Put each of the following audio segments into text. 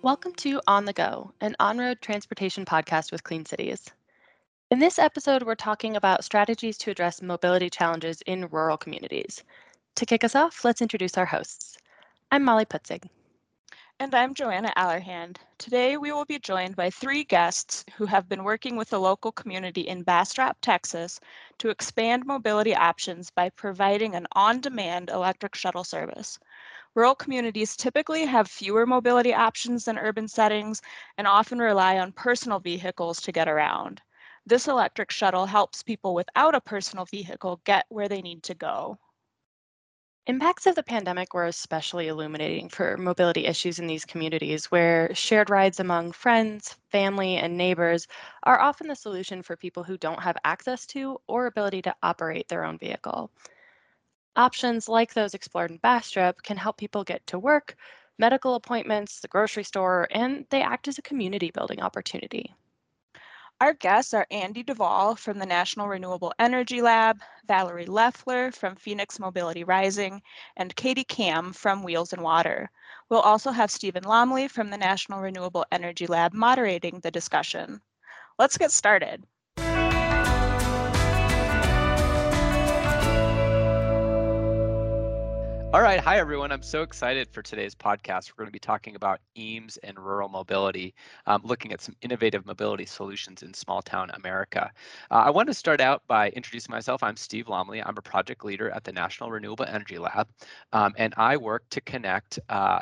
Welcome to On the Go, an on road transportation podcast with Clean Cities. In this episode, we're talking about strategies to address mobility challenges in rural communities. To kick us off, let's introduce our hosts. I'm Molly Putzig. And I'm Joanna Allerhand. Today, we will be joined by three guests who have been working with the local community in Bastrop, Texas, to expand mobility options by providing an on-demand electric shuttle service. Rural communities typically have fewer mobility options than urban settings and often rely on personal vehicles to get around. This electric shuttle helps people without a personal vehicle get where they need to go. Impacts of the pandemic were especially illuminating for mobility issues in these communities where shared rides among friends, family, and neighbors are often the solution for people who don't have access to or ability to operate their own vehicle. Options like those explored in Bastrop can help people get to work, medical appointments, the grocery store, and they act as a community building opportunity. Our guests are Andy Duvall from the National Renewable Energy Lab, Valerie Leffler from Phoenix Mobility Rising, and Katie Kam from Wheels and Water. We'll also have Stephen Lomley from the National Renewable Energy Lab moderating the discussion. Let's get started. All right. Hi, everyone. I'm so excited for today's podcast. We're going to be talking about EAMS and rural mobility, looking at some innovative mobility solutions in small town America. I want to start out by introducing myself. I'm Steve Lomley. I'm a project leader at the National Renewable Energy Lab, and I work to connect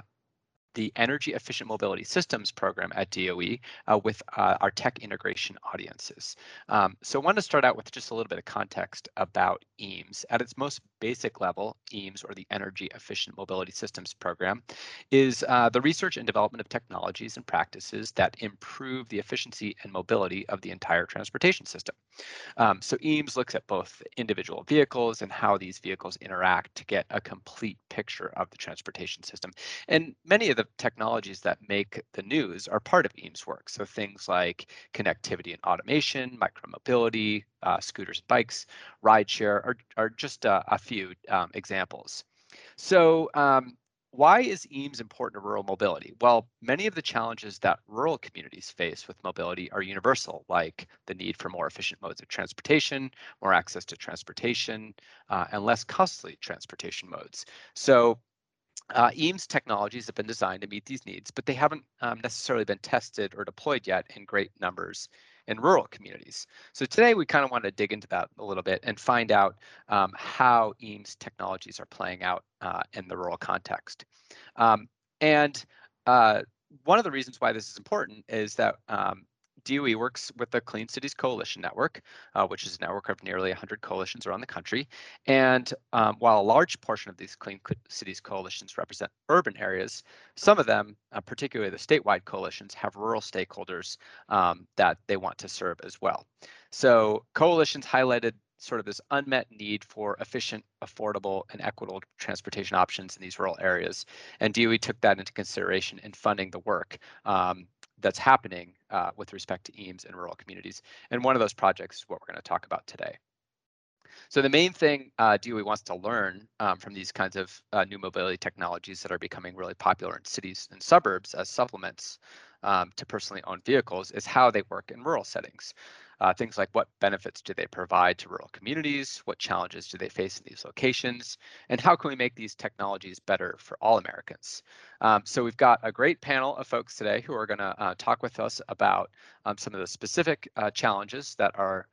the Energy Efficient Mobility Systems program at DOE with our tech integration audiences. So I want to start out with just a little bit of context about EAMS. At its most basic level, EAMS, or the Energy Efficient Mobility Systems program, is the research and development of technologies and practices that improve the efficiency and mobility of the entire transportation system. So EAMS looks at both individual vehicles and how these vehicles interact to get a complete picture of the transportation system. And many of the technologies that make the news are part of EAMS work. So things like connectivity and automation, micromobility, scooters and bikes, rideshare are just a few examples. So why is EAMS important to rural mobility? Well, many of the challenges that rural communities face with mobility are universal, like the need for more efficient modes of transportation, more access to transportation, and less costly transportation modes. So EAMS technologies have been designed to meet these needs, but they haven't necessarily been tested or deployed yet in great numbers in rural communities. So today we kind of want to dig into that a little bit and find out how EAMS technologies are playing out in the rural context. And one of the reasons why this is important is that DOE works with the Clean Cities Coalition Network, which is a network of nearly 100 coalitions around the country. And while a large portion of these Clean Cities coalitions represent urban areas, some of them, particularly the statewide coalitions, have rural stakeholders that they want to serve as well. So coalitions highlighted sort of this unmet need for efficient, affordable, and equitable transportation options in these rural areas. And DOE took that into consideration in funding the work that's happening with respect to EAMS in rural communities. And one of those projects is what we're going to talk about today. So the main thing DOE wants to learn from these kinds of new mobility technologies that are becoming really popular in cities and suburbs as supplements to personally owned vehicles is how they work in rural settings. Things like what benefits do they provide to rural communities? What challenges do they face in these locations? And how can we make these technologies better for all Americans? So we've got a great panel of folks today who are going to talk with us about some of the specific challenges that are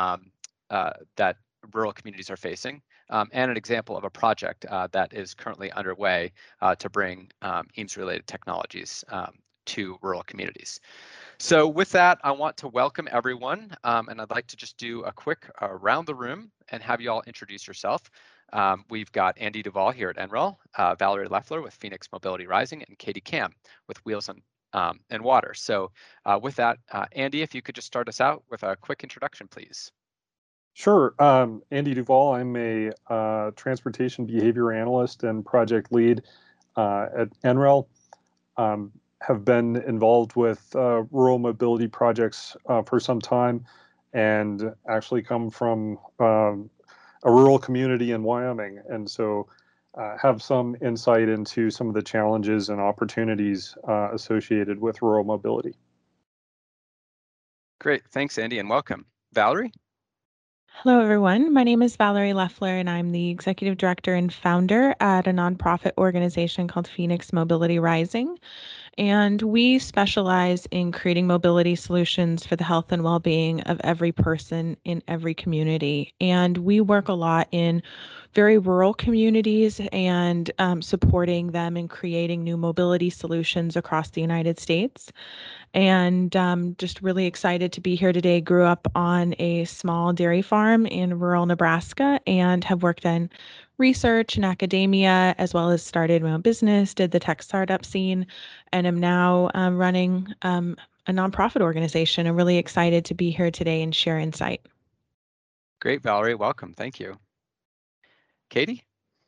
that rural communities are facing, and an example of a project that is currently underway to bring EAMS-related technologies to rural communities. So with that, I want to welcome everyone, and I'd like to just do a quick around the room and have you all introduce yourself. We've got Andy Duvall here at NREL, Valerie Leffler with Phoenix Mobility Rising, and Katie Kam with Wheels and Water. So with that, Andy, if you could just start us out with a quick introduction, please. Sure. Andy Duvall. I'm a transportation behavior analyst and project lead at NREL. Have been involved with rural mobility projects for some time, and actually come from a rural community in Wyoming. And so have some insight into some of the challenges and opportunities associated with rural mobility. Great, thanks, Andy, and welcome. Valerie? Hello, everyone. My name is Valerie Leffler, and I'm the executive director and founder at a nonprofit organization called Phoenix Mobility Rising. And we specialize in creating mobility solutions for the health and well-being of every person in every community. And we work a lot in very rural communities and supporting them in creating new mobility solutions across the United States. And just really excited to be here today. Grew up on a small dairy farm in rural Nebraska and have worked in research and academia, as well as started my own business, did the tech startup scene, and am now running a nonprofit organization. I'm really excited to be here today and share insight. Great, Valerie, welcome, thank you. Katie?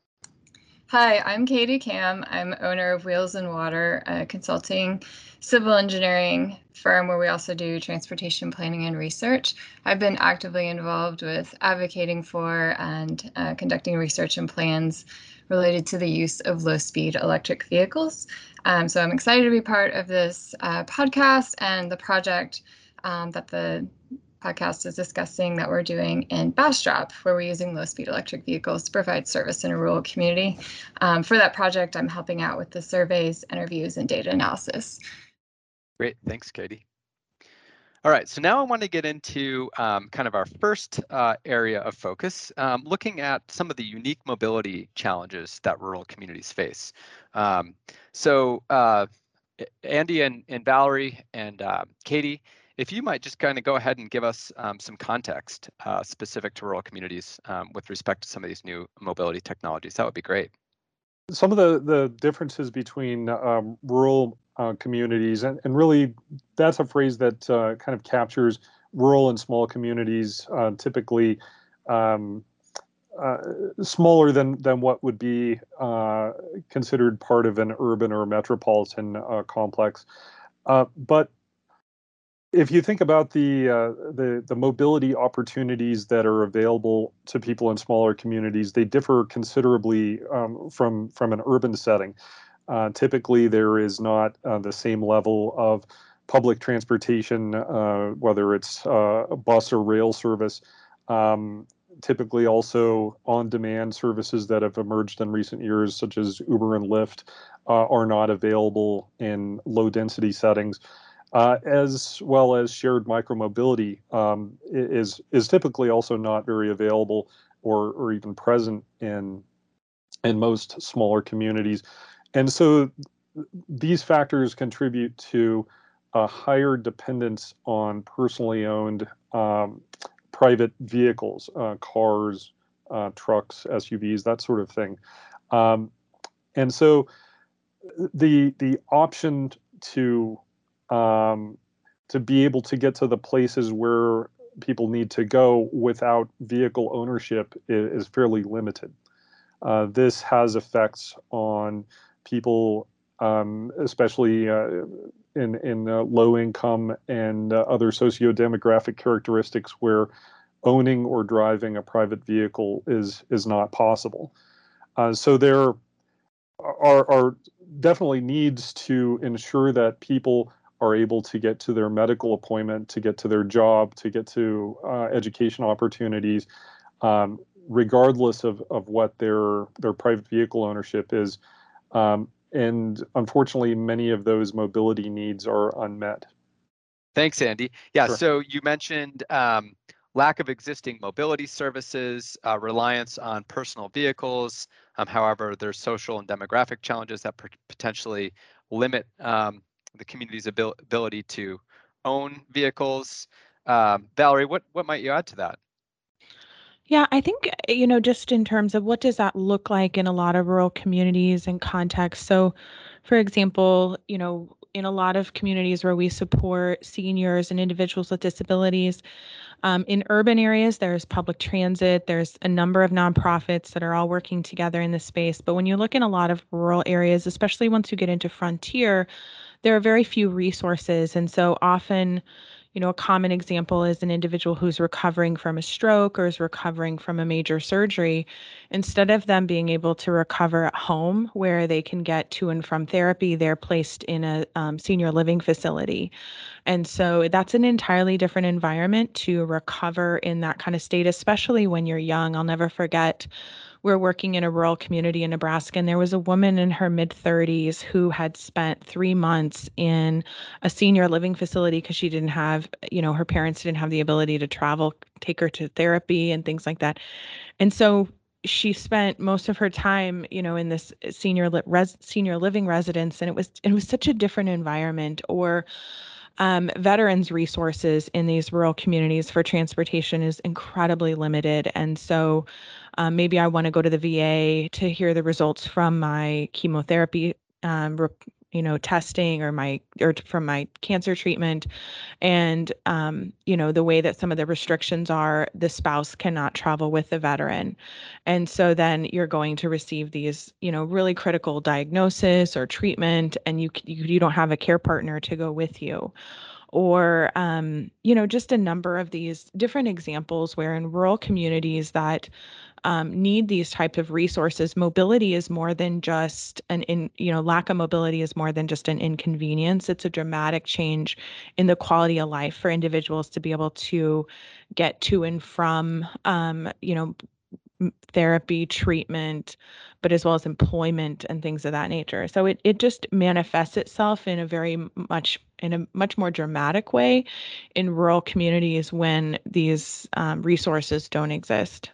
Hi, I'm Katie Kam. I'm owner of Wheels and Water, a consulting civil engineering firm where we also do transportation planning and research. I've been actively involved with advocating for and conducting research and plans related to the use of low-speed electric vehicles. So I'm excited to be part of this podcast and the project that the podcast is discussing that we're doing in Bastrop, where we're using low-speed electric vehicles to provide service in a rural community. For that project, I'm helping out with the surveys, interviews, and data analysis. Great, thanks, Katie. All right, so now I want to get into kind of our first area of focus, looking at some of the unique mobility challenges that rural communities face. So Andy and Valerie and Katie, if you might just kind of go ahead and give us some context specific to rural communities with respect to some of these new mobility technologies, that would be great. Some of the differences between rural communities, and really that's a phrase that kind of captures rural and small communities, typically smaller than what would be considered part of an urban or metropolitan complex. But if you think about the mobility opportunities that are available to people in smaller communities, they differ considerably from an urban setting. Typically, there is not the same level of public transportation, whether it's bus or rail service. Typically, also on-demand services that have emerged in recent years, such as Uber and Lyft, are not available in low-density settings. As well as shared micromobility is typically also not very available or even present in most smaller communities. And so these factors contribute to a higher dependence on personally owned private vehicles, cars, trucks, SUVs, that sort of thing. And so the option to be able to get to the places where people need to go without vehicle ownership is fairly limited. This has effects on people, especially in low income and other socio-demographic characteristics where owning or driving a private vehicle is not possible. So there are definitely needs to ensure that people are able to get to their medical appointment, to get to their job, to get to education opportunities, regardless of what their private vehicle ownership is. And unfortunately, many of those mobility needs are unmet. Thanks, Andy. Yeah, Sure. So you mentioned lack of existing mobility services, reliance on personal vehicles. However, there's social and demographic challenges that potentially limit the community's ability to own vehicles. Valerie, what might you add to that? Yeah, I think, just in terms of what does that look like in a lot of rural communities and contexts. So, for example, in a lot of communities where we support seniors and individuals with disabilities, in urban areas, there's public transit, there's a number of nonprofits that are all working together in this space. But when you look in a lot of rural areas, especially once you get into frontier, there are very few resources. And so often, A common example is an individual who's recovering from a stroke or is recovering from a major surgery. Instead of them being able to recover at home where they can get to and from therapy, they're placed in a senior living facility. And so that's an entirely different environment to recover in that kind of state, especially when you're young. I'll never forget, we're working in a rural community in Nebraska, and there was a woman in her mid 30s who had spent 3 months in a senior living facility because she didn't have, her parents didn't have the ability to travel, take her to therapy and things like that. And so she spent most of her time, in this senior living residence, and it was such a different environment. Or veterans resources in these rural communities for transportation is incredibly limited. And so maybe I want to go to the VA to hear the results from my chemotherapy, testing or from my cancer treatment. And, the way that some of the restrictions are, the spouse cannot travel with the veteran. And so then you're going to receive these, really critical diagnosis or treatment, and you don't have a care partner to go with you. Or, just a number of these different examples where in rural communities that need these type of resources, mobility is more than just lack of mobility is more than just an inconvenience. It's a dramatic change in the quality of life for individuals to be able to get to and from, therapy, treatment, but as well as employment and things of that nature. So it just manifests itself in a much more dramatic way in rural communities when these resources don't exist.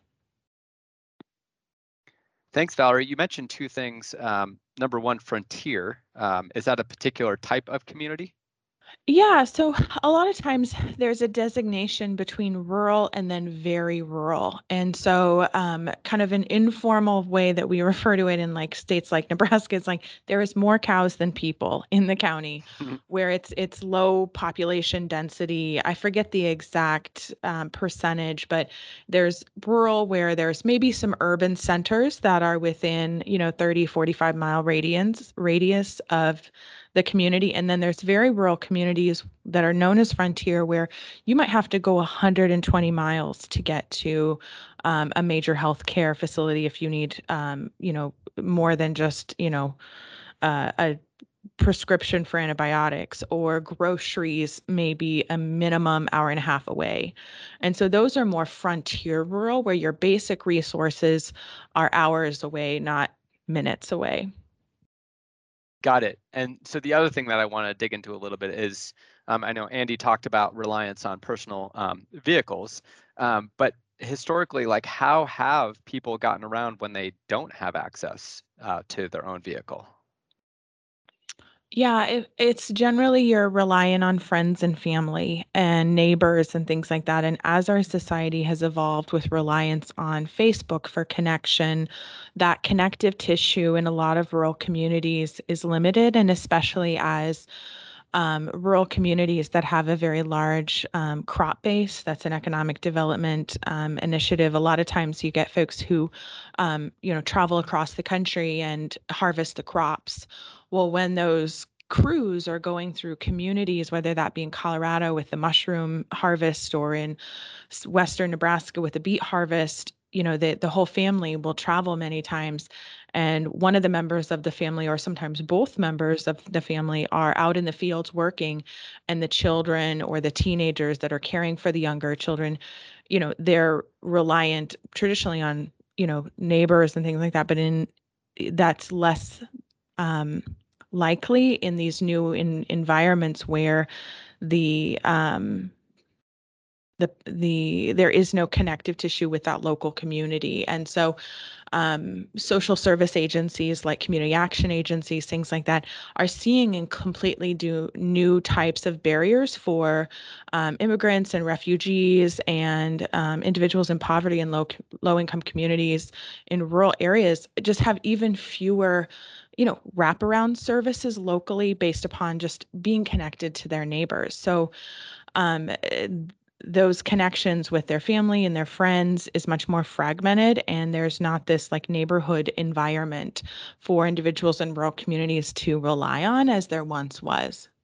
Thanks, Valerie. You mentioned two things. Number one, frontier. Is that a particular type of community? Yeah, so a lot of times there's a designation between rural and then very rural. And so kind of an informal way that we refer to it in like states like Nebraska is like there is more cows than people in the county where it's low population density. I forget the exact percentage, but there's rural where there's maybe some urban centers that are within, 30, 45-mile radius of the community. And then there's very rural communities that are known as frontier where you might have to go 120 miles to get to a major healthcare facility if you need, more than just, a prescription for antibiotics, or groceries maybe a minimum hour and a half away. And so those are more frontier rural where your basic resources are hours away, not minutes away. Got it. And so the other thing that I want to dig into a little bit is, I know Andy talked about reliance on personal vehicles, but historically, like how have people gotten around when they don't have access to their own vehicle? Yeah, it's generally you're relying on friends and family and neighbors and things like that. And as our society has evolved with reliance on Facebook for connection, that connective tissue in a lot of rural communities is limited. And especially as rural communities that have a very large crop base, that's an economic development initiative. A lot of times you get folks who, travel across the country and harvest the crops. Well, when those crews are going through communities, whether that be in Colorado with the mushroom harvest or in western Nebraska with the beet harvest, the whole family will travel many times. And one of the members of the family, or sometimes both members of the family, are out in the fields working, and the children or the teenagers that are caring for the younger children, they're reliant traditionally on, neighbors and things like that. But that's less likely in these new environments where the there is no connective tissue with that local community. And so social service agencies like community action agencies, things like that, are seeing and completely do new types of barriers for immigrants and refugees and individuals in poverty and low income communities in rural areas. Just have even fewer wraparound services locally based upon just being connected to their neighbors. So um, those connections with their family and their friends is much more fragmented, and there's not this like neighborhood environment for individuals in rural communities to rely on as there once was.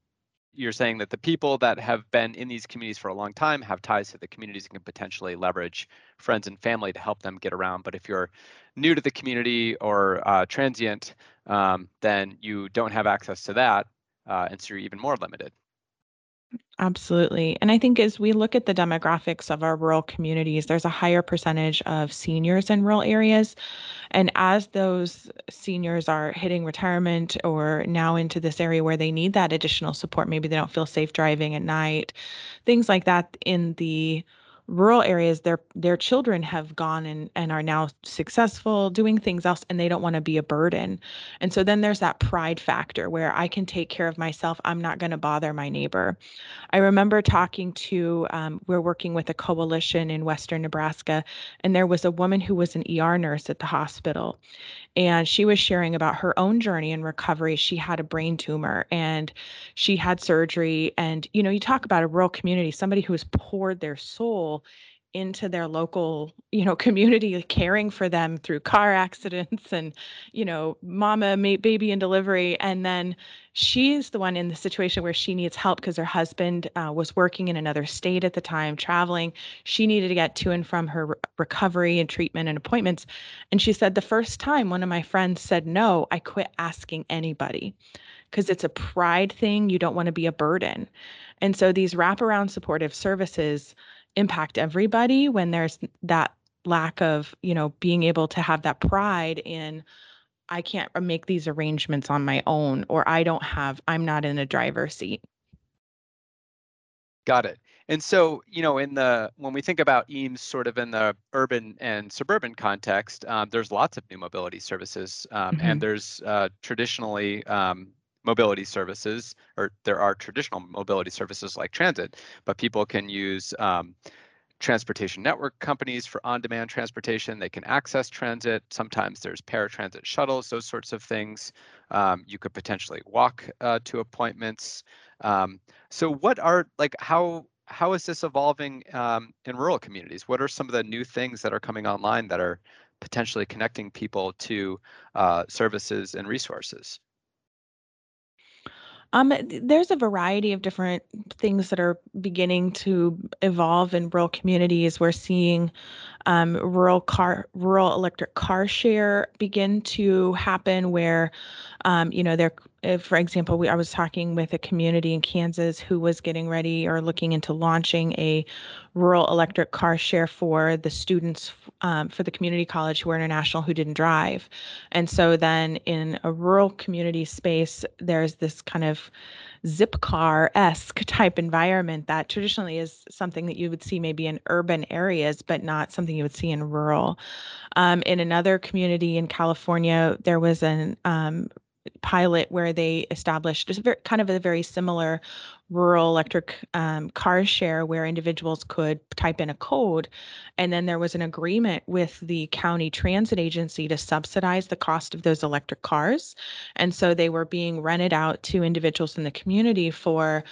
you're saying that the people that have been in these communities for a long time have ties to the communities and can potentially leverage friends and family to help them get around. But if you're new to the community or transient, then you don't have access to that, and so you're even more limited. Absolutely. And I think as we look at the demographics of our rural communities, there's a higher percentage of seniors in rural areas. And as those seniors are hitting retirement or now into this area where they need that additional support, maybe they don't feel safe driving at night, things like that in the rural areas, their children have gone and are now successful doing things else, and they don't want to be a burden. And so then there's that pride factor where I can take care of myself. I'm not going to bother my neighbor. I remember talking to, we're working with a coalition in Western Nebraska, and there was a woman who was an ER nurse at the hospital. And she was sharing about her own journey in recovery. She had a brain tumor and she had surgery. And, you talk about a rural community, somebody who has poured their soul into their local, community, caring for them through car accidents and, mama, baby and delivery. And then she's the one in the situation where she needs help because her husband was working in another state at the time, traveling. She needed to get to and from her recovery and treatment and appointments. And she said, the first time one of my friends said no, I quit asking anybody because it's a pride thing. You don't want to be a burden. And so these wraparound supportive services impact everybody when there's that lack of, being able to have that pride in, I can't make these arrangements on my own, or I'm not in a driver's seat. Got it. And so, when we think about EAMS sort of in the urban and suburban context, there's lots of new mobility services, and there's traditionally mobility services, or there are traditional mobility services like transit, but people can use transportation network companies for on-demand transportation. They can access transit. Sometimes there's paratransit shuttles, those sorts of things. You could potentially walk to appointments. So what are, how is this evolving in rural communities? What are some of the new things that are coming online that are potentially connecting people to services and resources? There's a variety of different things that are beginning to evolve in rural communities. We're seeing rural electric car share begin to happen where, there, for example, I was talking with a community in Kansas who was getting ready or looking into launching a rural electric car share for the students for the community college who were international who didn't drive. And so then in a rural community space, there's this kind of Zipcar-esque type environment that traditionally is something that you would see maybe in urban areas, but not something you would see in rural. In another community in California, there was an pilot where they established just kind of a very similar rural electric car share where individuals could type in a code. And then there was an agreement with the county transit agency to subsidize the cost of those electric cars. And so they were being rented out to individuals in the community for,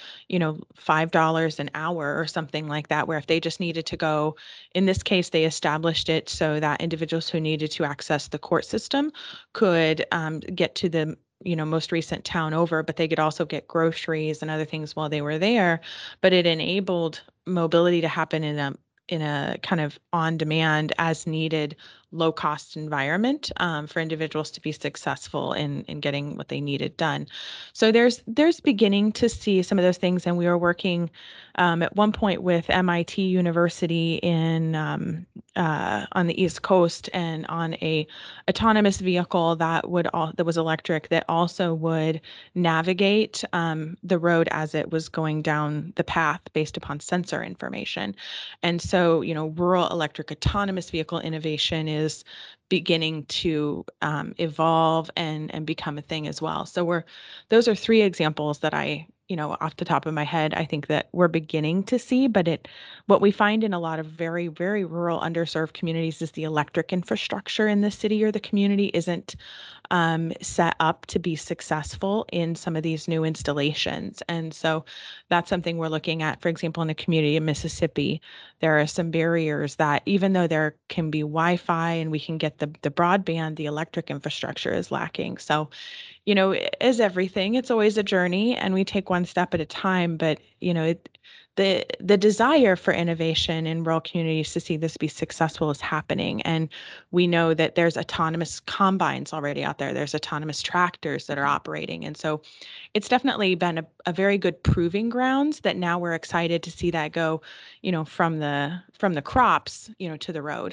$5 an hour or something like that, where if they just needed to go, in this case, they established it so that individuals who needed to access the court system could get to the most recent town over, but they could also get groceries and other things while they were there. But it enabled mobility to happen in a kind of on demand as needed low cost environment for individuals to be successful in getting what they needed done. So there's beginning to see some of those things, and we were working at one point with MIT University in on the East Coast and on a autonomous vehicle that was electric that also would navigate the road as it was going down the path based upon sensor information. And so, rural electric autonomous vehicle innovation is beginning to evolve and become a thing as well. So those are three examples that off the top of my head, I think that we're beginning to see, but what we find in a lot of very, very rural underserved communities is the electric infrastructure in the city or the community isn't set up to be successful in some of these new installations. And so that's something we're looking at. For example, in a community in Mississippi, there are some barriers that even though there can be Wi-Fi and we can get the broadband, the electric infrastructure is lacking. So, as everything, it's always a journey, and we take one step at a time. But the desire for innovation in rural communities to see this be successful is happening, and we know that there's autonomous combines already out there. There's autonomous tractors that are operating, and so it's definitely been a very good proving grounds that now we're excited to see that go, from the crops, to the road.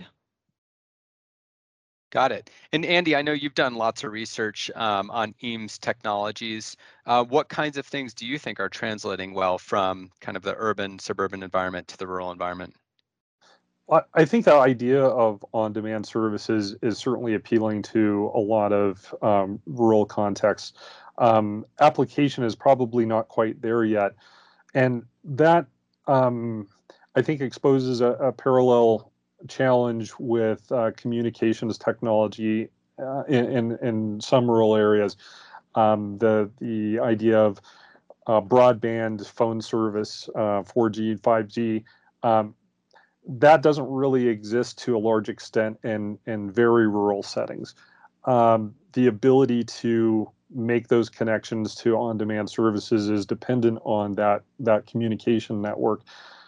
Got it. And Andy, I know you've done lots of research on EAMS technologies. What kinds of things do you think are translating well from kind of the urban, suburban environment to the rural environment? I think the idea of on-demand services is certainly appealing to a lot of rural contexts. Application is probably not quite there yet, and that I think exposes a parallel challenge with communications technology in some rural areas. The idea of broadband phone service, 4G, 5G. That doesn't really exist to a large extent in very rural settings. The ability to make those connections to on-demand services is dependent on that communication network.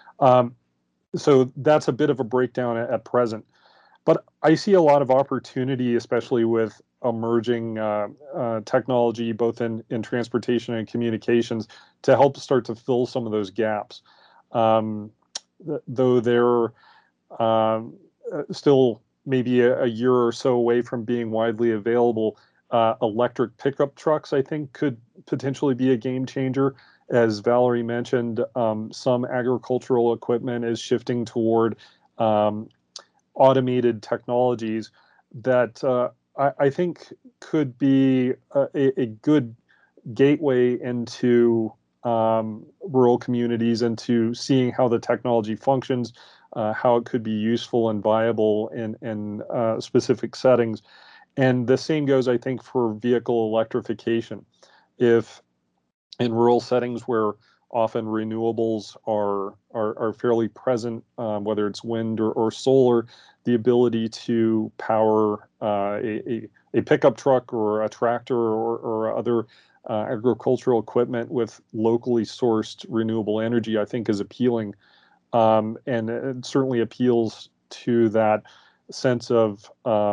So that's a bit of a breakdown at present. But I see a lot of opportunity, especially with emerging technology, both in transportation and communications, to help start to fill some of those gaps. Though they're still maybe a year or so away from being widely available, electric pickup trucks, I think, could potentially be a game changer. As Valerie mentioned, some agricultural equipment is shifting toward automated technologies that I think could be a good gateway into rural communities, into seeing how the technology functions, how it could be useful and viable in specific settings. And the same goes, I think, for vehicle electrification. If in rural settings where often renewables are fairly present, whether it's wind or solar, the ability to power a pickup truck or a tractor or other agricultural equipment with locally sourced renewable energy, I think, is appealing, and it certainly appeals to that sense of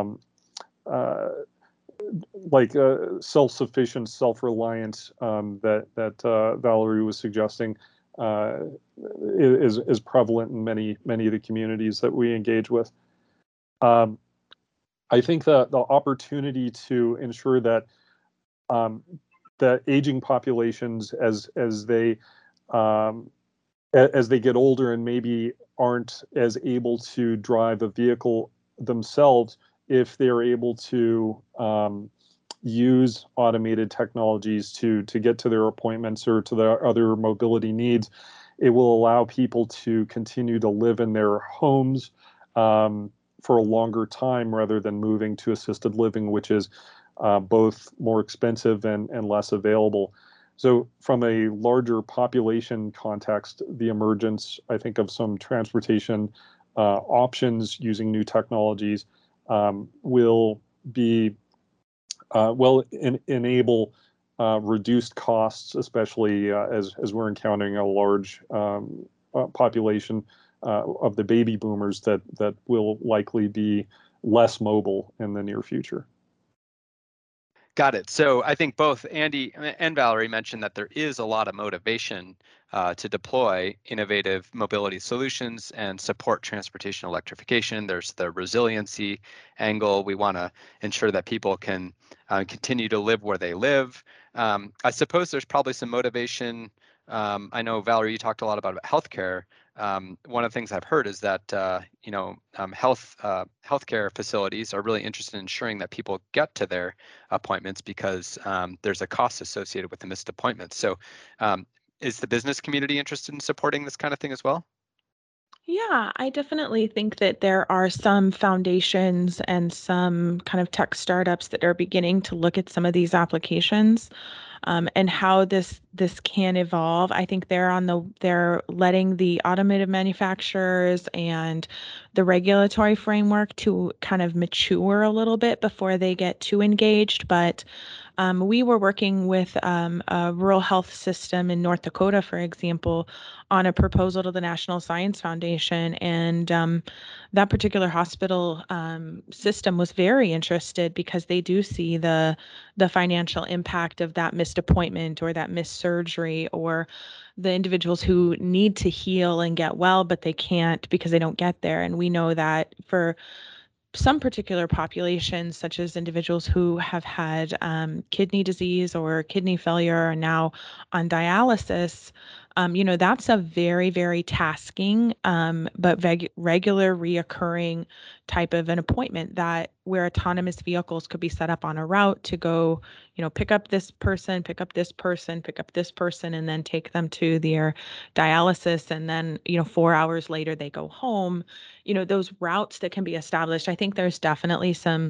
self-sufficient, self-reliance that Valerie was suggesting is prevalent in many of the communities that we engage with. I think that the opportunity to ensure that that aging populations, as they get older and maybe aren't as able to drive a vehicle themselves, if they're able to use automated technologies to get to their appointments or to their other mobility needs, it will allow people to continue to live in their homes for a longer time rather than moving to assisted living, which is both more expensive and less available. So from a larger population context, the emergence, I think, of some transportation options using new technologies will be enable reduced costs, especially as we're encountering a large population of the baby boomers that will likely be less mobile in the near future. Got it. So I think both Andy and Valerie mentioned that there is a lot of motivation to deploy innovative mobility solutions and support transportation electrification. There's the resiliency angle. We want to ensure that people can continue to live where they live. I suppose there's probably some motivation. I know, Valerie, you talked a lot about healthcare. One of the things I've heard is that healthcare facilities are really interested in ensuring that people get to their appointments because there's a cost associated with the missed appointments. So is the business community interested in supporting this kind of thing as well? Yeah, I definitely think that there are some foundations and some kind of tech startups that are beginning to look at some of these applications. and how this can evolve. I think they're letting the automotive manufacturers and the regulatory framework to kind of mature a little bit before they get too engaged. But we were working with a rural health system in North Dakota, for example, on a proposal to the National Science Foundation. And that particular hospital system was very interested because they do see the financial impact of that missed appointment or that missed surgery, or the individuals who need to heal and get well, but they can't because they don't get there. And we know that for some particular populations, such as individuals who have had kidney disease or kidney failure, are now on dialysis, that's a very, very tasking, but regular, reoccurring type of an appointment that where autonomous vehicles could be set up on a route to go, pick up this person, pick up this person, pick up this person, and then take them to their dialysis. And then, 4 hours later, they go home. Those routes that can be established. I think there's definitely some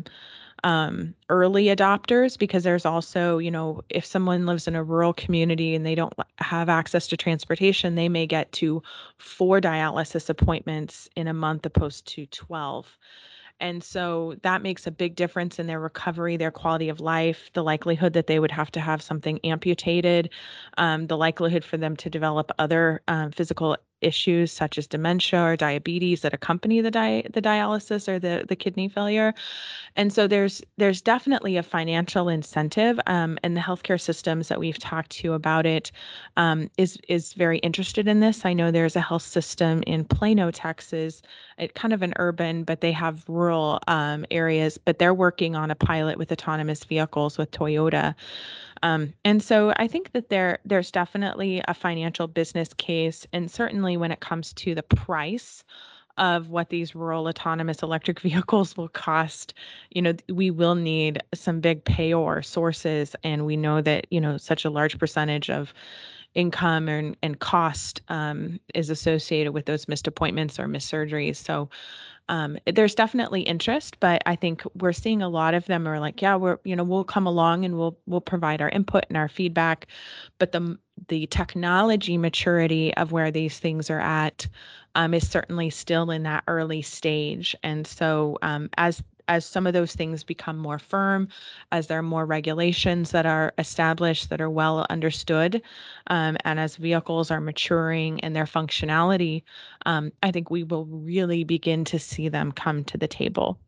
early adopters, because there's also, if someone lives in a rural community and they don't have access to transportation, they may get to 4 dialysis appointments in a month opposed to 12. And so that makes a big difference in their recovery, their quality of life, the likelihood that they would have to have something amputated, the likelihood for them to develop other physical issues such as dementia or diabetes that accompany the dialysis or the kidney failure. And so there's definitely a financial incentive, and the healthcare systems that we've talked to about it is very interested in this. I know there's a health system in Plano, Texas, kind of an urban, but they have rural areas, but they're working on a pilot with autonomous vehicles with Toyota. And so I think that there's definitely a financial business case, and certainly when it comes to the price of what these rural autonomous electric vehicles will cost, we will need some big payor sources. And we know that, such a large percentage of income and cost is associated with those missed appointments or missed surgeries. So there's definitely interest, but I think we're seeing a lot of them are like, yeah, we'll come along and we'll provide our input and our feedback. But the technology maturity of where these things are at is certainly still in that early stage. And so as some of those things become more firm, as there are more regulations that are established that are well understood, and as vehicles are maturing in their functionality, I think we will really begin to see them come to the table.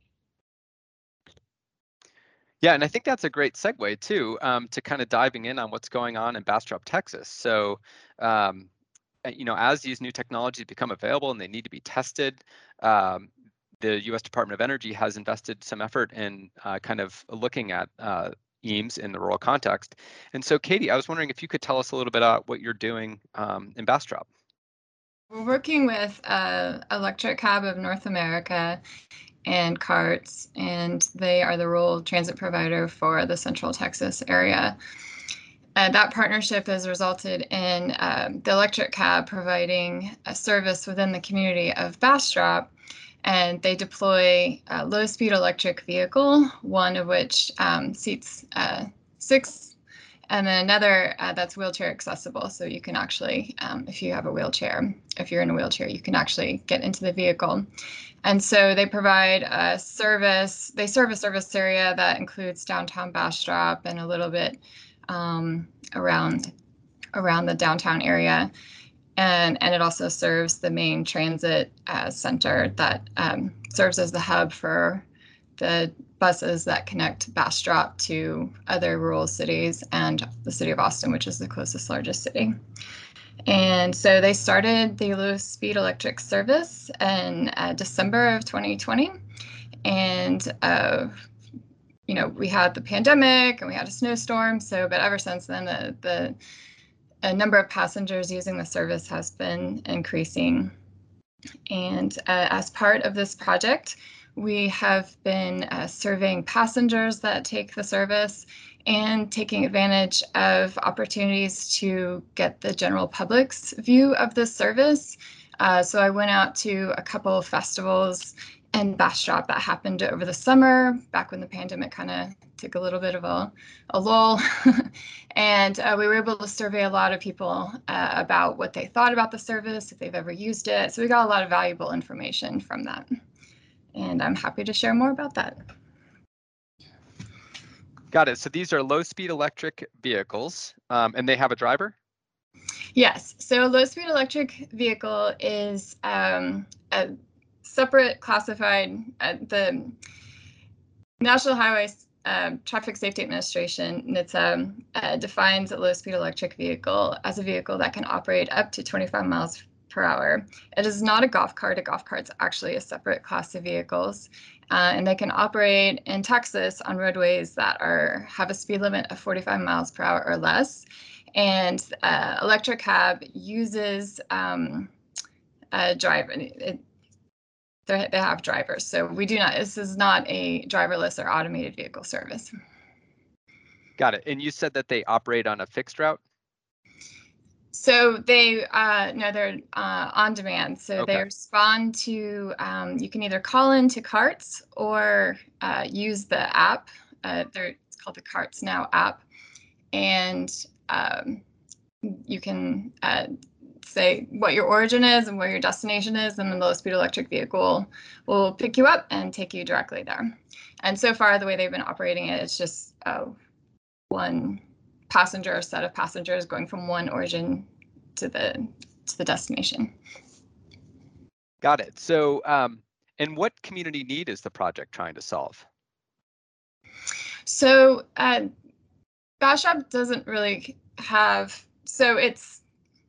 Yeah, and I think that's a great segue too, to kind of diving in on what's going on in Bastrop, Texas. So, as these new technologies become available and they need to be tested, the U.S. Department of Energy has invested some effort in kind of looking at EAMS in the rural context. And so, Katie, I was wondering if you could tell us a little bit about what you're doing in Bastrop. We're working with Electric Cab of North America and CARTS, and they are the rural transit provider for the Central Texas area. That partnership has resulted in the Electric Cab providing a service within the community of Bastrop, and they deploy a low-speed electric vehicle, one of which seats 6, and then another that's wheelchair accessible. So you can actually, if you have a wheelchair, if you're in a wheelchair, you can actually get into the vehicle. And so they provide a service. They serve a service area that includes downtown Bastrop and a little bit around the downtown area. And it also serves the main transit center that serves as the hub for the buses that connect Bastrop to other rural cities and the city of Austin, which is the closest largest city. And so they started the low-speed electric service in December of 2020. And, we had the pandemic and we had a snowstorm. But ever since then, the number of passengers using the service has been increasing. And as part of this project, we have been surveying passengers that take the service and taking advantage of opportunities to get the general public's view of the service. So I went out to a couple of festivals in Bastrop that happened over the summer, back when the pandemic kind of took a little bit of a lull. And we were able to survey a lot of people about what they thought about the service, if they've ever used it. So we got a lot of valuable information from that. And I'm happy to share more about that. Got it. So these are low-speed electric vehicles, and they have a driver? Yes. So a low-speed electric vehicle is a separate classified, the National Highway Traffic Safety Administration, and it's defines a low-speed electric vehicle as a vehicle that can operate up to 25 miles per hour. It is not a golf cart. A golf cart's actually a separate class of vehicles, and they can operate in Texas on roadways that have a speed limit of 45 miles per hour or less. And Electric Cab uses a driver. They have drivers, so we do not. This is not a driverless or automated vehicle service. Got it. And you said that they operate on a fixed route? So they no, they're on demand. So Okay. they respond to. You can either call into CARTS or use the app. It's called the CARTS Now app, and you can say what your origin is and where your destination is, and the low-speed electric vehicle will pick you up and take you directly there. And so far, the way they've been operating it, it's just one passenger, set of passengers going from one origin to the destination. Got it. So, and what community need is the project trying to solve? So Bastrop doesn't really have, so it's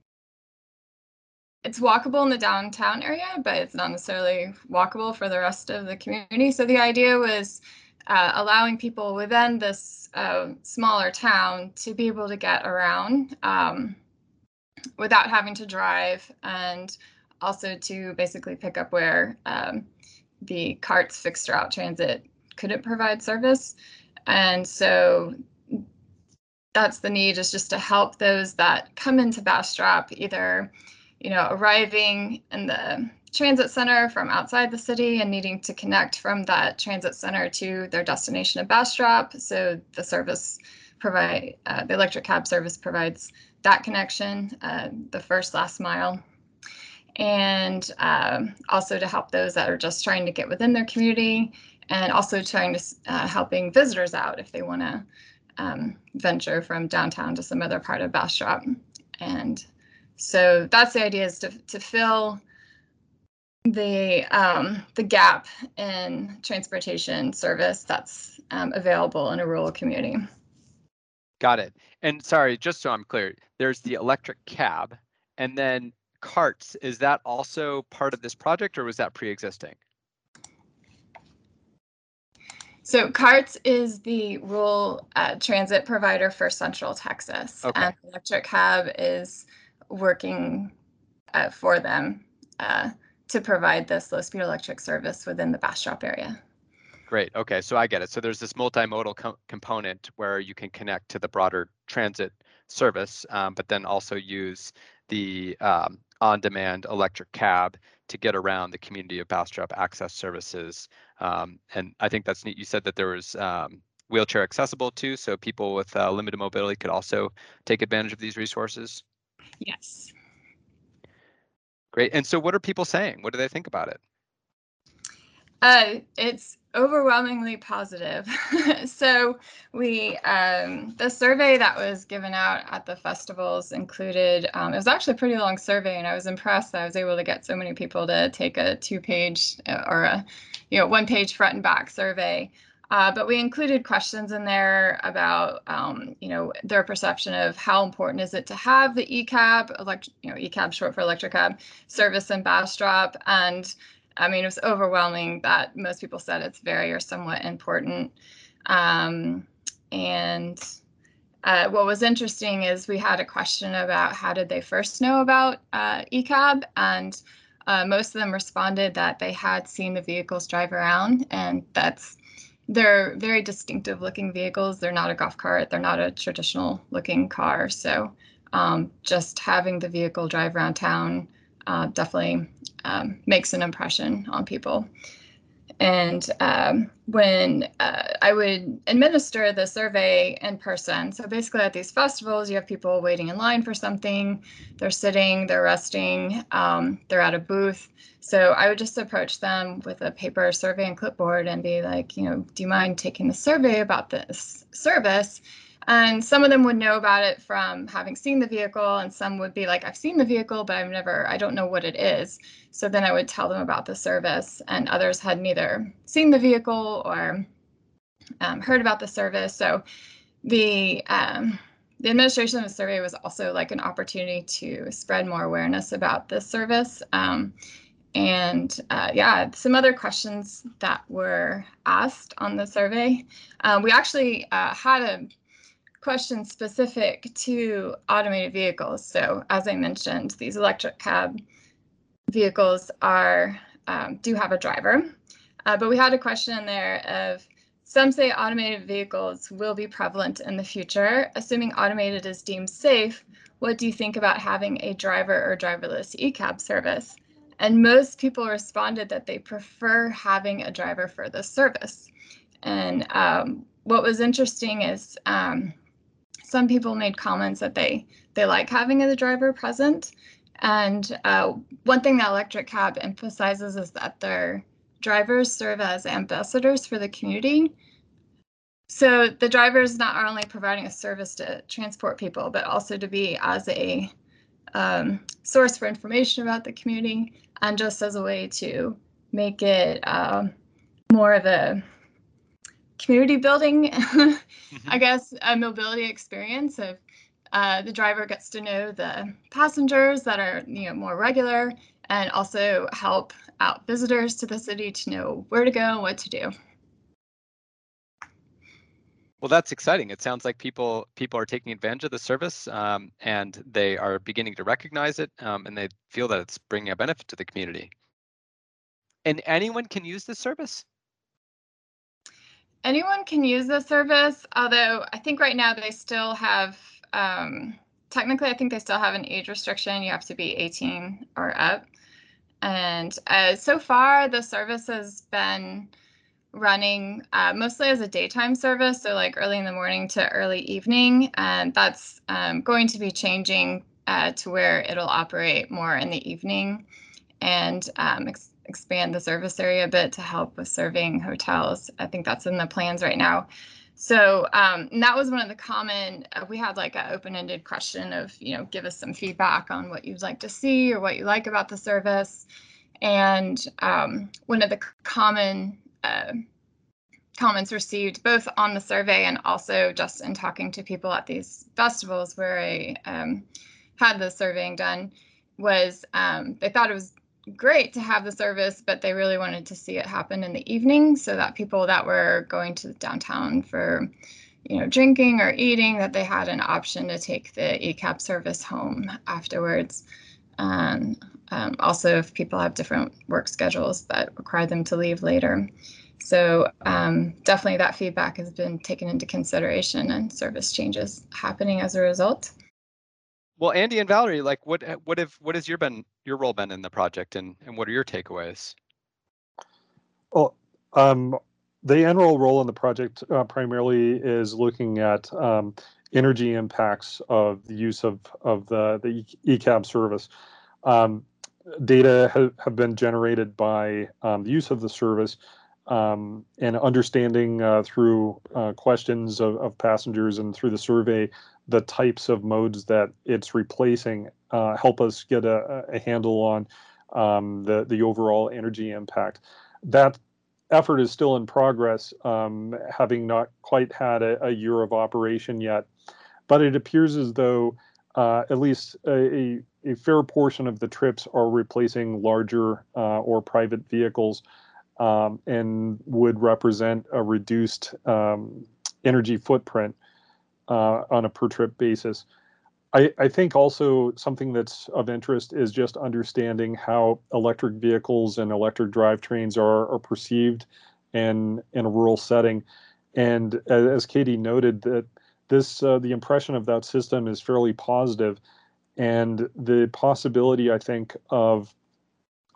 walkable in the downtown area, but it's not necessarily walkable for the rest of the community. So the idea was allowing people within this smaller town to be able to get around without having to drive, and also to basically pick up where the CARTS fixed route transit couldn't provide service. And so that's the need, is just to help those that come into Bastrop, either arriving in the transit center from outside the city and needing to connect from that transit center to their destination of Bastrop. So the Electric Cab service provides that connection, the first last mile. And also to help those that are just trying to get within their community, and also trying to helping visitors out if they want to venture from downtown to some other part of Bastrop. And so that's the idea, is to fill the gap in transportation service that's available in a rural community. Got it. And sorry, just so I'm clear, there's the Electric Cab, and then CARTS. Is that also part of this project, or was that pre-existing? So CARTS is the rural transit provider for Central Texas. Okay. And Electric Cab is working for them to provide this low-speed electric service within the Bastrop area. Great. Okay, so I get it. So there's this multimodal component where you can connect to the broader transit service, but then also use the on-demand Electric Cab to get around the community of Bastrop access services. And I think that's neat. You said that there was wheelchair accessible too, so people with limited mobility could also take advantage of these resources. Yes. Great. And so what are people saying? What do they think about it? It's overwhelmingly positive. So the survey that was given out at the festivals included, it was actually a pretty long survey, and I was impressed that I was able to get so many people to take a 2-page or a 1-page front and back survey. But we included questions in there about, their perception of how important is it to have the ECAB, ECAB short for Electric Cab service in Bastrop. And I mean, it was overwhelming that most people said it's very or somewhat important. And what was interesting is we had a question about how did they first know about ECAB, and most of them responded that they had seen the vehicles drive around, and they're very distinctive looking vehicles. They're not a golf cart. They're not a traditional looking car. So just having the vehicle drive around town definitely makes an impression on people. And when I would administer the survey in person, so basically at these festivals, you have people waiting in line for something, they're sitting, they're resting, they're at a booth. So I would just approach them with a paper survey and clipboard and be like, you know, do you mind taking the survey about this service? And some of them would know about it from having seen the vehicle, and some would be like, I've seen the vehicle, but I don't know what it is. So then I would tell them about the service, and others had neither seen the vehicle or heard about the service. So the administration of the survey was also like an opportunity to spread more awareness about this service. Yeah, some other questions that were asked on the survey. We actually had a question specific to automated vehicles. So as I mentioned, these electric cab vehicles do have a driver, but we had a question in there of, some say automated vehicles will be prevalent in the future. Assuming automated is deemed safe, what do you think about having a driver or driverless e-cab service? And most people responded that they prefer having a driver for the service. And what was interesting is some people made comments that they like having the driver present. And one thing that electric cab emphasizes is that their drivers serve as ambassadors for the community. So the driver is not only providing a service to transport people, but also to be as a source for information about the community, and just as a way to make it more of a community building, I guess, a mobility experience of the driver gets to know the passengers that are, you know, more regular, and also help out visitors to the city to know where to go and what to do. Well, that's exciting. It sounds like people are taking advantage of the service, and they are beginning to recognize it, and they feel that it's bringing a benefit to the community. And anyone can use this service? Anyone can use the service, although I think right now they still have, technically, I think they still have an age restriction. You have to be 18 or up. And so far, the service has been running mostly as a daytime service, so like early in the morning to early evening. And that's going to be changing to where it'll operate more in the evening, and expand the service area a bit to help with serving hotels. I think that's in the plans right now. So that was one of the common, we had like an open-ended question of, you know, give us some feedback on what you'd like to see or what you like about the service. And one of the common comments received both on the survey and also just in talking to people at these festivals where I had the surveying done was they thought it was great to have the service, but they really wanted to see it happen in the evening, so that people that were going to downtown for, you know, drinking or eating, that they had an option to take the e-cab service home afterwards. Also, if people have different work schedules that require them to leave later. So definitely that feedback has been taken into consideration, and service changes happening as a result. Well, Andy and Valerie, like what has your role been in the project, and what are your takeaways? Well, the NREL role in the project primarily is looking at energy impacts of the use of the e-cab service. Data have been generated by the use of the service, and understanding through questions of passengers and through the survey the types of modes that it's replacing help us get a handle on the overall energy impact. That effort is still in progress, having not quite had a year of operation yet, but it appears as though at least a fair portion of the trips are replacing larger or private vehicles, and would represent a reduced energy footprint on a per trip basis. I think also something that's of interest is just understanding how electric vehicles and electric drivetrains are perceived in a rural setting. And as Katie noted, that the impression of that system is fairly positive, and the possibility, I think, of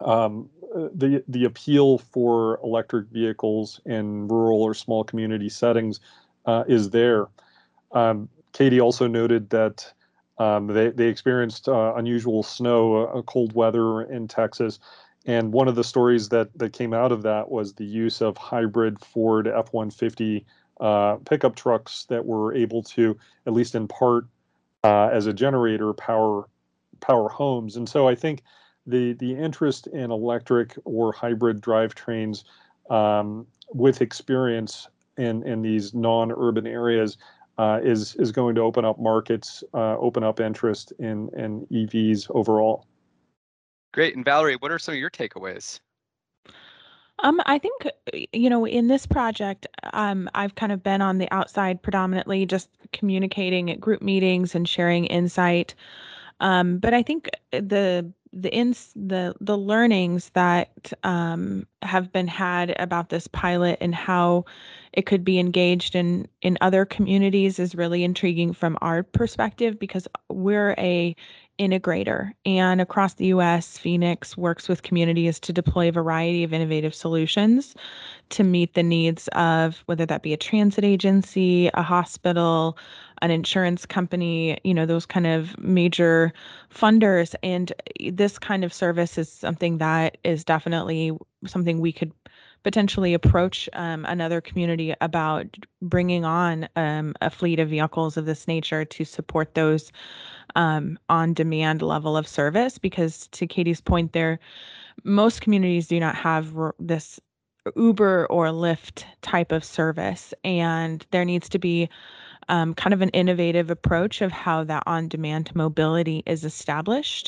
the appeal for electric vehicles in rural or small community settings is there. Katie also noted that they experienced unusual snow, cold weather in Texas. And one of the stories that came out of that was the use of hybrid Ford F-150 pickup trucks that were able to, at least in part, as a generator, power homes. And so I think the interest in electric or hybrid drivetrains with experience in these non-urban areas is going to open up markets, open up interest in EVs overall. Great. And Valerie, what are some of your takeaways? I think, in this project, I've kind of been on the outside predominantly, just communicating at group meetings and sharing insight. But I think the learnings that have been had about this pilot and how it could be engaged in other communities is really intriguing from our perspective, because we're a integrator, and across the U.S., Phoenix works with communities to deploy a variety of innovative solutions to meet the needs of whether that be a transit agency, a hospital, an insurance company, those kind of major funders. And this kind of service is something that is definitely something we could potentially approach another community about, bringing on a fleet of vehicles of this nature to support those on-demand level of service. Because to Katie's point there, most communities do not have this Uber or Lyft type of service, and there needs to be kind of an innovative approach of how that on-demand mobility is established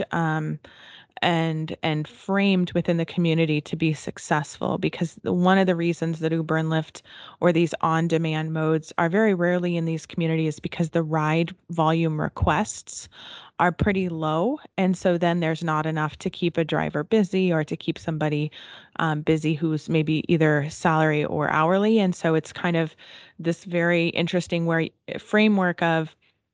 and framed within the community to be successful. Because one of the reasons that Uber and Lyft or these on-demand modes are very rarely in these communities, because the ride volume requests are pretty low, and so then there's not enough to keep a driver busy or to keep somebody busy who's maybe either salary or hourly. And so it's kind of this very interesting framework of,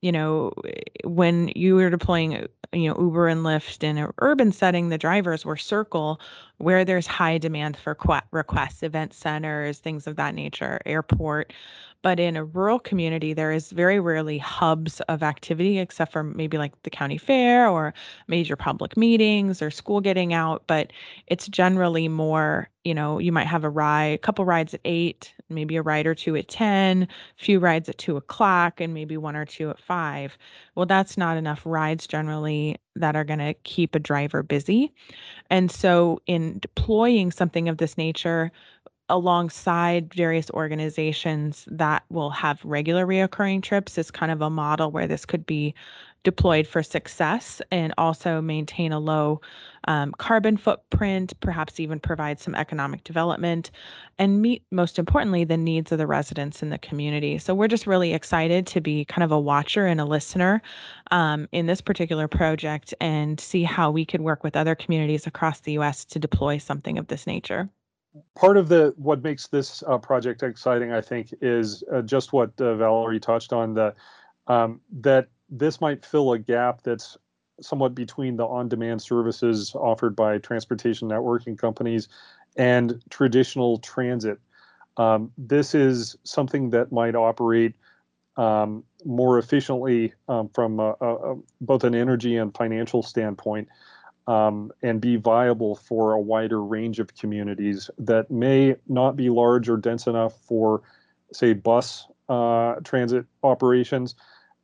when you were deploying, Uber and Lyft in an urban setting, the drivers were circle where there's high demand for requests, event centers, things of that nature, airport. But in a rural community, there is very rarely hubs of activity, except for maybe like the county fair or major public meetings or school getting out. But it's generally more, you might have a couple rides at 8, maybe a ride or two at 10, few rides at 2 o'clock, and maybe 1 or 2 at 5. Well, that's not enough rides generally that are going to keep a driver busy. And so in deploying something of this nature alongside various organizations that will have regular reoccurring trips is kind of a model where this could be deployed for success and also maintain a low carbon footprint, perhaps even provide some economic development, and meet, most importantly, the needs of the residents in the community. So we're just really excited to be kind of a watcher and a listener in this particular project, and see how we could work with other communities across the U.S. to deploy something of this nature. Part of what makes this project exciting, I think, is just what Valerie touched on, that this might fill a gap that's somewhat between the on-demand services offered by transportation networking companies and traditional transit. This is something that might operate more efficiently from both an energy and financial standpoint, and be viable for a wider range of communities that may not be large or dense enough for, say, bus transit operations,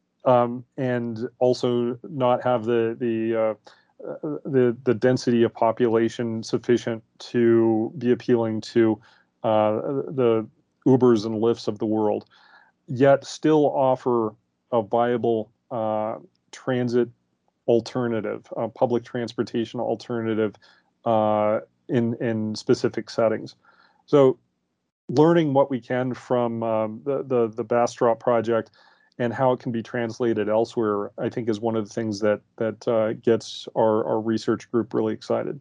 and also not have the density of population sufficient to be appealing to the Ubers and Lyfts of the world, yet still offer a viable transit alternative, public transportation alternative in specific settings. So learning what we can from the Bastrop project and how it can be translated elsewhere, I think, is one of the things that gets our research group really excited.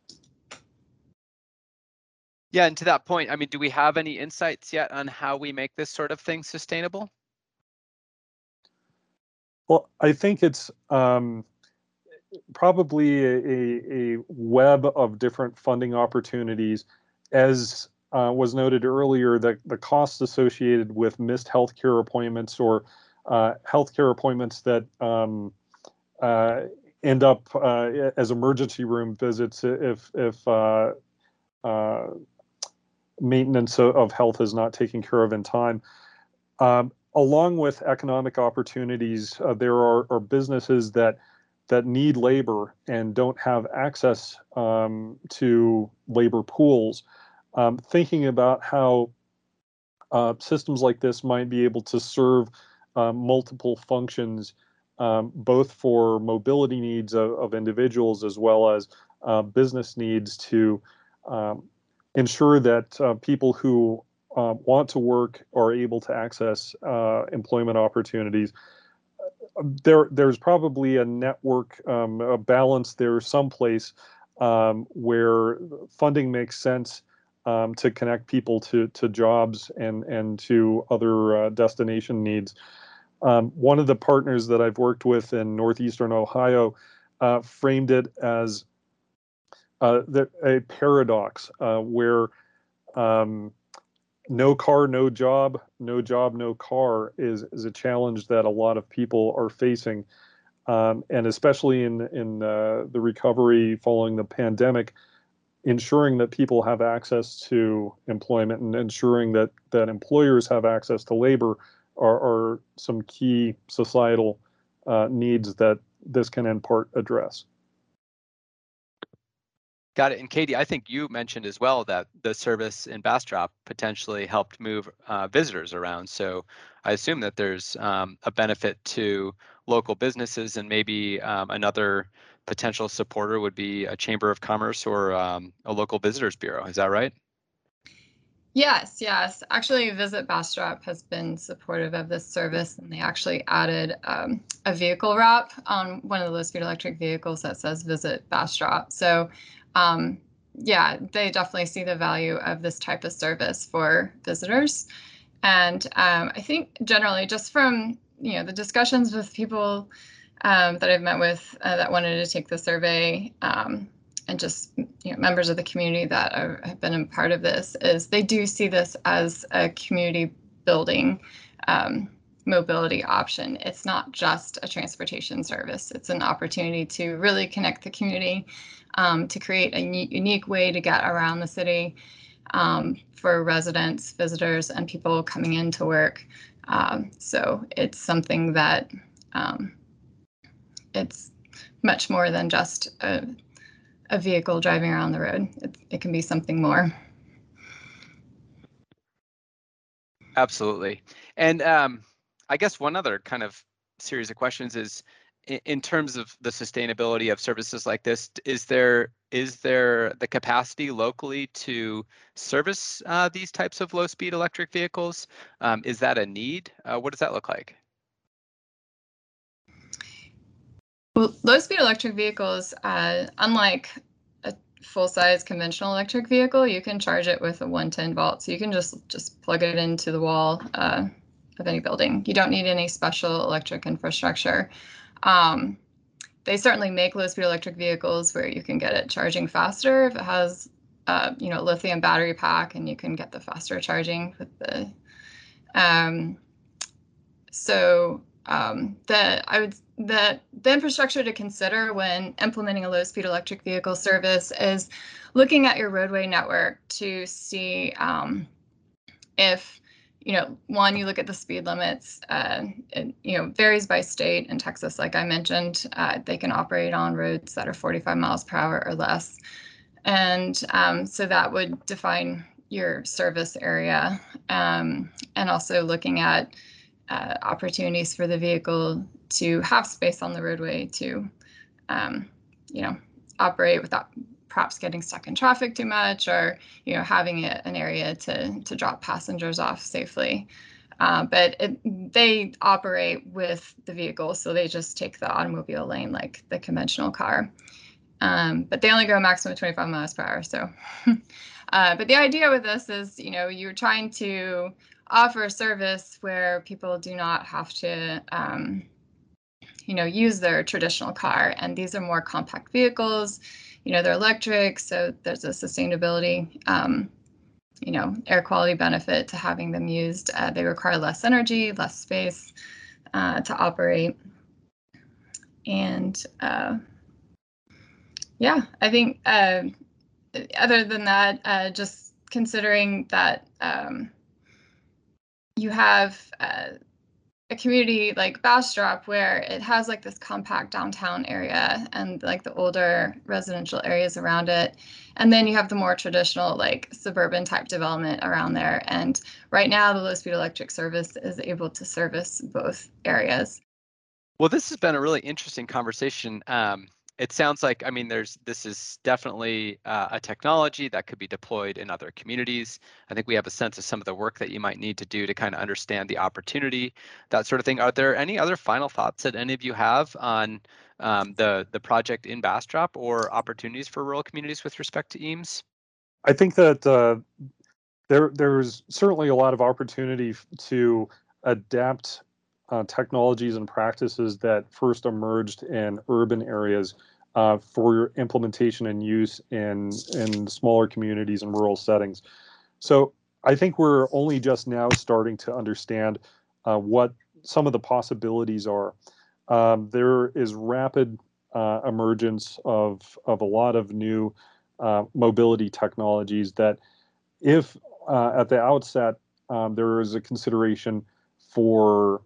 Yeah, and to that point, I mean, do we have any insights yet on how we make this sort of thing sustainable? Well, I think it's probably a web of different funding opportunities. As was noted earlier, the costs associated with missed healthcare appointments or healthcare appointments that end up as emergency room visits if maintenance of health is not taken care of in time. Along with economic opportunities, there are businesses that need labor and don't have access to labor pools. Thinking about how systems like this might be able to serve multiple functions, both for mobility needs of individuals as well as business needs to ensure that people who want to work are able to access employment opportunities. There's probably a network, a balance there someplace where funding makes sense to connect people to jobs and to other destination needs. One of the partners that I've worked with in Northeastern Ohio framed it as a paradox where no car, no job, no job, no car is a challenge that a lot of people are facing. And especially in the recovery following the pandemic, ensuring that people have access to employment and ensuring that employers have access to labor are some key societal needs that this can in part address. Got it. And Katie, I think you mentioned as well that the service in Bastrop potentially helped move visitors around. So I assume that there's a benefit to local businesses, and maybe another potential supporter would be a Chamber of Commerce or a local visitors bureau. Is that right? Yes. Actually, Visit Bastrop has been supportive of this service, and they actually added a vehicle wrap on one of the low-speed electric vehicles that says Visit Bastrop. So, yeah, they definitely see the value of this type of service for visitors. And I think generally, just from the discussions with people that I've met with that wanted to take the survey, and just members of the community that have been a part of this, is they do see this as a community building mobility option. It's not just a transportation service. It's an opportunity to really connect the community, to create a unique way to get around the city for residents, visitors, and people coming into work. So it's something that it's much more than just a vehicle driving around the road. It can be something more. Absolutely. And I guess one other kind of series of questions is, in terms of the sustainability of services like this, is there the capacity locally to service these types of low-speed electric vehicles? Is that a need? What does that look like? Well, low-speed electric vehicles, unlike a full-size conventional electric vehicle, you can charge it with a 110 volt. So you can just plug it into the wall of any building. You don't need any special electric infrastructure. They certainly make low-speed electric vehicles where you can get it charging faster if it has a lithium battery pack, and you can get the faster charging with the the infrastructure to consider when implementing a low-speed electric vehicle service is looking at your roadway network to see if, one, you look at the speed limits. It varies by state. In Texas, like I mentioned, they can operate on roads that are 45 miles per hour or less. And so that would define your service area. And also looking at opportunities for the vehicle to have space on the roadway to, operate without perhaps getting stuck in traffic too much, or, having an area to drop passengers off safely. But they operate with the vehicle, so they just take the automobile lane like the conventional car. But they only go a maximum of 25 miles per hour. So, but the idea with this is, you're trying to offer a service where people do not have to use their traditional car. And these are more compact vehicles. They're electric, so there's a sustainability, air quality benefit to having them used. They require less energy, less space to operate. And I think other than that, just considering that you have a community like Bastrop where it has like this compact downtown area and like the older residential areas around it. And then you have the more traditional like suburban type development around there. And right now the low-speed electric service is able to service both areas. Well, this has been a really interesting conversation. It sounds like, this is definitely a technology that could be deployed in other communities. I think we have a sense of some of the work that you might need to do to kind of understand the opportunity, that sort of thing. Are there any other final thoughts that any of you have on the project in Bastrop or opportunities for rural communities with respect to EAMS? I think that there's certainly a lot of opportunity to adapt technologies and practices that first emerged in urban areas for implementation and use in smaller communities and rural settings. So I think we're only just now starting to understand what some of the possibilities are. There is rapid emergence of a lot of new mobility technologies that, if at the outset there is a consideration for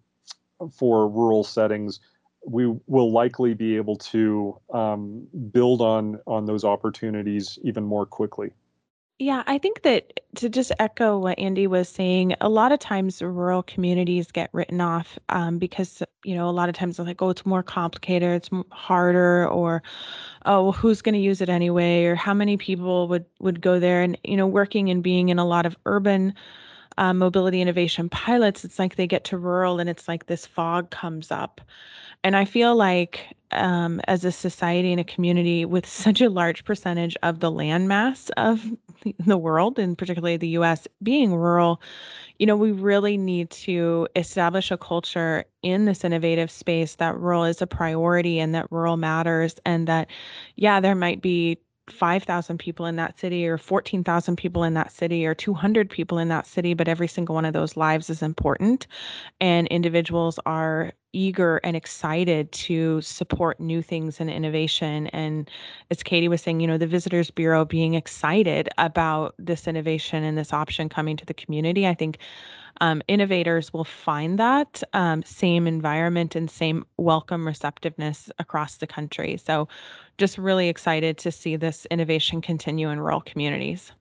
rural settings, we will likely be able to build on those opportunities even more quickly. Yeah, I think that to just echo what Andy was saying, a lot of times rural communities get written off because, a lot of times they're like, oh, it's more complicated, it's harder, or, oh, well, who's going to use it anyway, or how many people would go there. And, working and being in a lot of urban mobility innovation pilots, it's like they get to rural and it's like this fog comes up. And I feel like as a society and a community with such a large percentage of the land mass of the world, and particularly the US, being rural, we really need to establish a culture in this innovative space that rural is a priority and that rural matters, and that, yeah, there might be 5,000 people in that city or 14,000 people in that city or 200 people in that city, but every single one of those lives is important. And individuals are eager and excited to support new things and innovation. And as Katie was saying, the Visitors Bureau being excited about this innovation and this option coming to the community, I think innovators will find that same environment and same welcome receptiveness across the country. So just really excited to see this innovation continue in rural communities.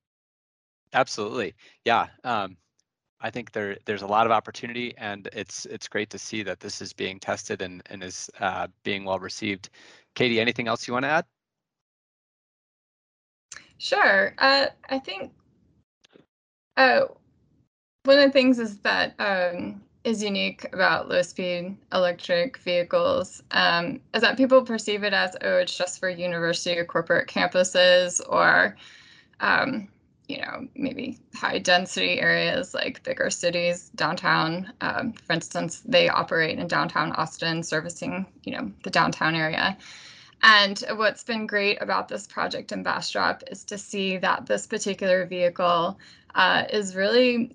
Absolutely. Yeah. I think there's a lot of opportunity, and it's great to see that this is being tested and is being well received. Katie, anything else you want to add? Sure. I think one of the things is that is unique about low-speed electric vehicles is that people perceive it as, oh, it's just for university or corporate campuses, or maybe high-density areas like bigger cities, downtown. For instance, they operate in downtown Austin, servicing the downtown area. And what's been great about this project in Bastrop is to see that this particular vehicle is really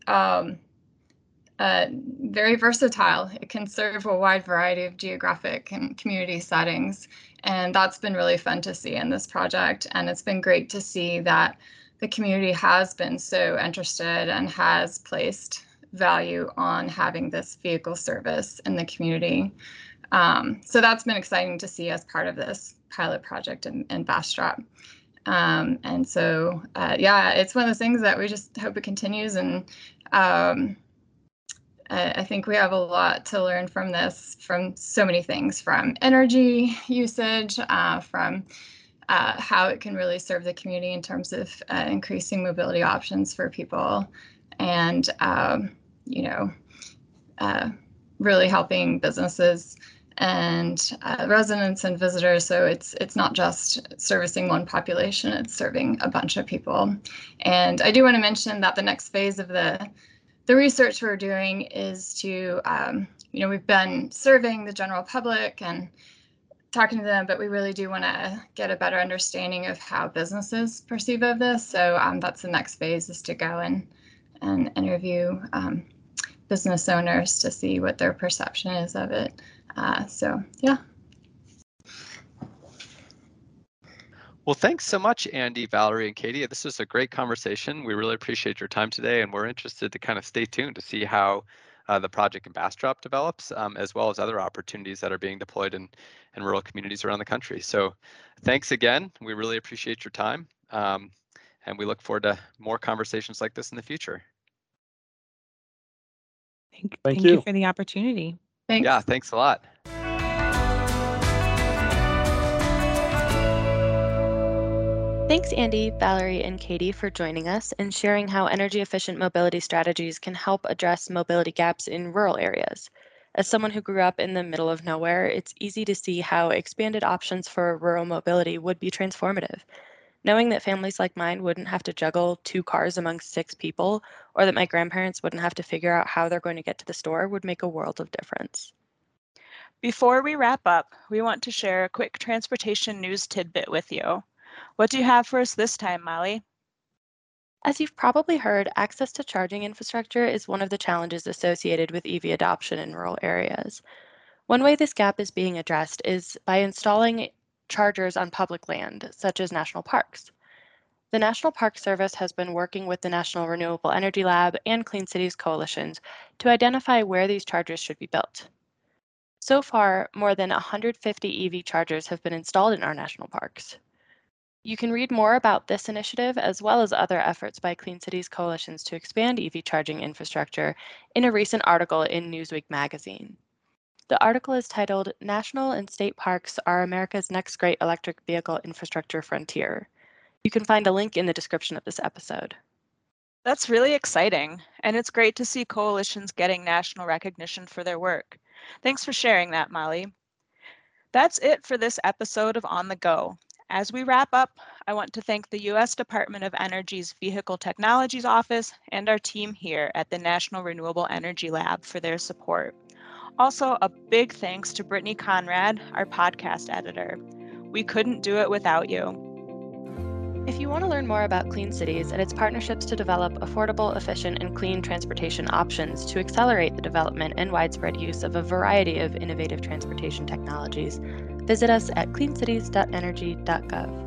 very versatile. It can serve a wide variety of geographic and community settings. And that's been really fun to see in this project. And it's been great to see that the community has been so interested and has placed value on having this vehicle service in the community. So that's been exciting to see as part of this pilot project in Bastrop. And so, it's one of those things that we just hope it continues. And I think we have a lot to learn from this, from so many things, from energy usage, from how it can really serve the community in terms of increasing mobility options for people, and really helping businesses and residents and visitors. So it's not just servicing one population, it's serving a bunch of people. And I do want to mention that the next phase of the the research we're doing is to, we've been surveying the general public and talking to them, but we really do want to get a better understanding of how businesses perceive of this. So that's the next phase, is to go and interview business owners to see what their perception is of it. Yeah. Well, thanks so much, Andy, Valerie, and Katie. This was a great conversation. We really appreciate your time today, and we're interested to kind of stay tuned to see how the project in Bastrop develops, as well as other opportunities that are being deployed in rural communities around the country. So thanks again. We really appreciate your time, and we look forward to more conversations like this in the future. Thank you for the opportunity. Thanks. Yeah, thanks a lot. Thanks, Andy, Valerie, and Katie for joining us and sharing how energy-efficient mobility strategies can help address mobility gaps in rural areas. As someone who grew up in the middle of nowhere, it's easy to see how expanded options for rural mobility would be transformative. Knowing that families like mine wouldn't have to juggle 2 cars among 6 people, or that my grandparents wouldn't have to figure out how they're going to get to the store, would make a world of difference. Before we wrap up, we want to share a quick transportation news tidbit with you. What do you have for us this time, Molly? As you've probably heard, access to charging infrastructure is one of the challenges associated with EV adoption in rural areas. One way this gap is being addressed is by installing chargers on public land, such as national parks. The National Park Service has been working with the National Renewable Energy Lab and Clean Cities coalitions to identify where these chargers should be built. So far, more than 150 EV chargers have been installed in our national parks. You can read more about this initiative, as well as other efforts by Clean Cities coalitions to expand EV charging infrastructure, in a recent article in Newsweek magazine. The article is titled, "National and State Parks Are America's Next Great Electric Vehicle Infrastructure Frontier." You can find a link in the description of this episode. That's really exciting, and it's great to see coalitions getting national recognition for their work. Thanks for sharing that, Molly. That's it for this episode of On the Go. As we wrap up, I want to thank the U.S. Department of Energy's Vehicle Technologies Office and our team here at the National Renewable Energy Lab for their support. Also, a big thanks to Brittany Conrad, our podcast editor. We couldn't do it without you. If you want to learn more about Clean Cities and its partnerships to develop affordable, efficient, and clean transportation options to accelerate the development and widespread use of a variety of innovative transportation technologies, visit us at cleancities.energy.gov.